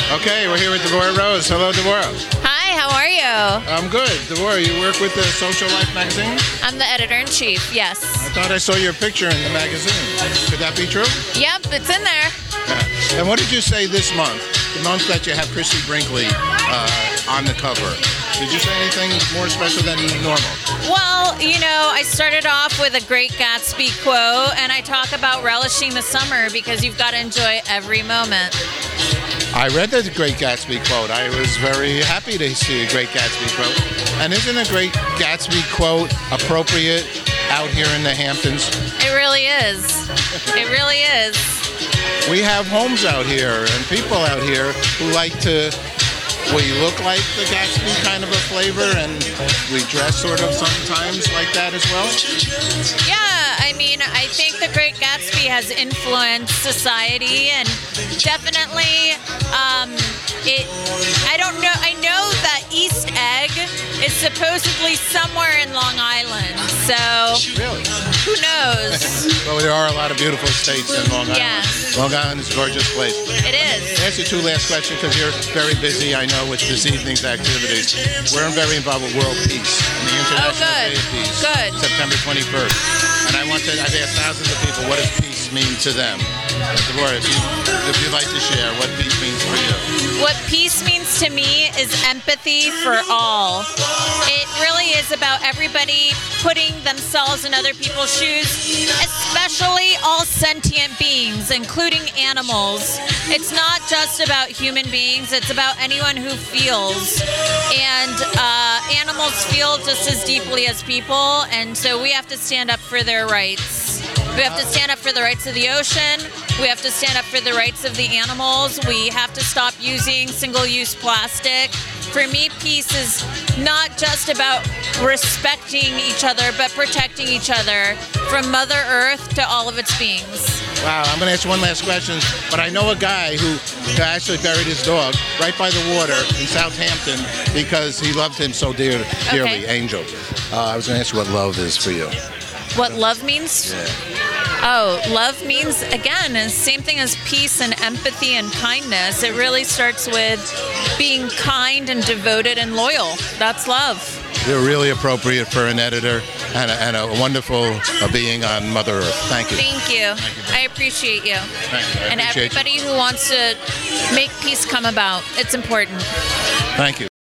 Okay, we're here with Deborah Rose. Hello, Deborah. Hi, how are you? I'm good. Deborah, you work with the Social Life magazine? I'm the editor-in-chief, yes. I thought I saw your picture in the magazine. Could that be true? Yep, it's in there. Yeah. And what did you say this month? The month that you have Christy Brinkley on the cover. Did you say anything more special than normal? Well, I started off with a Great Gatsby quote, and I talk about relishing the summer because you've got to enjoy every moment. I read the Great Gatsby quote. I was very happy to see a Great Gatsby quote. And isn't a Great Gatsby quote appropriate out here in the Hamptons? It really is. It really is. We have homes out here and people out here who like to, we look like the Gatsby kind of a flavor, and we dress sort of sometimes like that as well. Yeah, I think the Great Gatsby has influenced society, and definitely, I know that East Egg is supposedly somewhere in Long Island, so Really? who knows? Well, there are a lot of beautiful estates in Long Island. Yeah. Long Island is a gorgeous place. It is. I'll ask you two last questions because you're very busy, I know, with this evening's activities. We're very involved with World Peace and the International Day of Peace, Good. September 21st. And I've asked thousands of people, what does peace mean to them? Deborah, if you'd like to share what peace means for you. What peace means to me is empathy for all. It really is about everybody putting themselves in other people's shoes, especially all sentient beings, including animals. It's not just about human beings, it's about anyone who feels. And animals feel just as deeply as people, and so we have to stand up for their rights. We have to stand up for the rights of the ocean. We have to stand up for the rights of the animals. We have to stop using single-use plastic. For me, peace is not just about respecting each other, but protecting each other from Mother Earth to all of its beings. Wow, I'm going to ask you one last question, but I know a guy who actually buried his dog right by the water in Southampton because he loved him so dearly, Okay. Angel. I was going to ask you what love is for you. What love means? Yeah. Oh, love means, again, is the same thing as peace and empathy and kindness. It really starts with being kind and devoted and loyal. That's love. You're really appropriate for an editor and a wonderful being on Mother Earth. Thank you. Thank you. I appreciate you. Thank you. I And appreciate everybody who wants to make peace come about. It's important. Thank you.